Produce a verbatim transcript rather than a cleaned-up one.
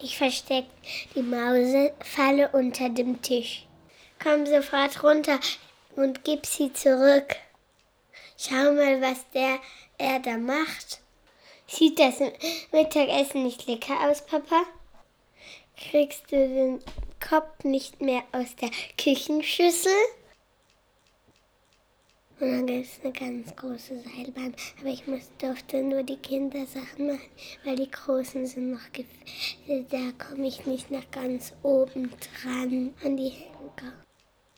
Ich verstecke die Mausefalle unter dem Tisch. Komm sofort runter und gib sie zurück. Schau mal, was der er da macht. Sieht das Mittagessen nicht lecker aus, Papa? Kriegst du den Kopf nicht mehr aus der Küchenschüssel? Und dann gibt es eine ganz große Seilbahn. Aber ich muss, durfte nur die Kindersachen machen, weil die Großen sind noch gefährdet. Da komme ich nicht nach ganz oben dran an die Henker.